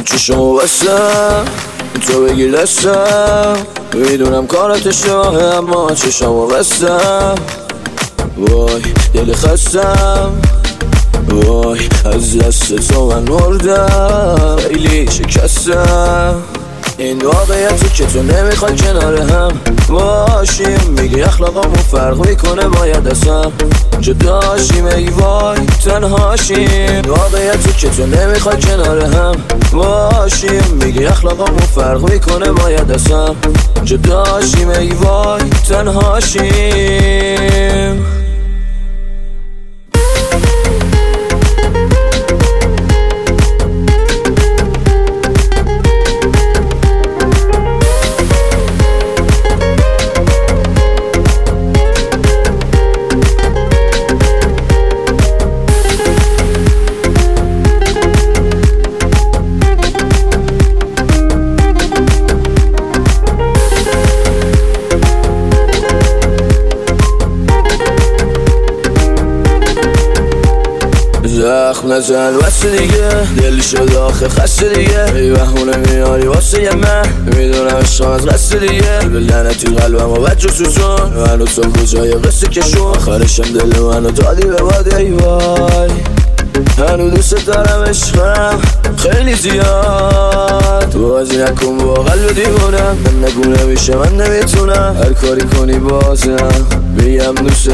چشمو بستم تو بگیر دستم، میدونم کارت اشتباهه اما چشمو بستم. وای دل خستم، وای از دست تو من مردم، خیلی شکستم. این واقعیتی که تو نمیخوای کنار هم باشیم، میگی اخلاقامو فرق میکنه باید اصلا جداشیم، ای وای تنهاشیم. واقعیتی که تو نمیخوای کنار هم باشیم، میگی اخلاقامو فرق میکنه باید اصلا جداشیم، ای وای تنهاشیم. زخم نزن بس دیگه، دل شد آخه خسته دیگه، ای بهونه میاری واسه من، میدونم عشقم از قصد دیگه، به لعنتی قلبم و بد سوزون، من و تو کجای قصه کشون، آخرشم دل منو دادی به باد، ای وای هنو دوست دارم عشقم خیلی زیاد، تو بازی نکن با قلب دیوونم، من نگو نمیشه من نمیتونم، هر کاری کنی بازم بگم دوست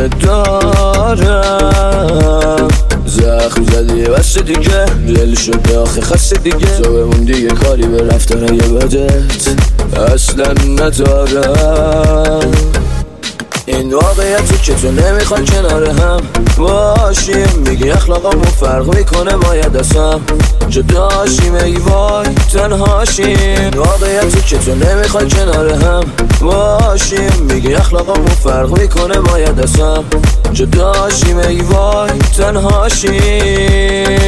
دارم. زخم زدی بس دیگه، دل شده آخه خسته دیگه، تو بمون دیگه کاری به رفتارای بدت اصلا ندارم. این واقعیتی که تو نمیخوای کنار هم باشیم، میگی اخلاقامو فرق میکنه باید اصلا جداشیم، ای وای تنهاشیم. واقعیتی که تو نمیخوای کنار هم باشیم، میگی اخلاقامو فرق میکنه باید اصلا جداشیم، ای وای تنهاشیم.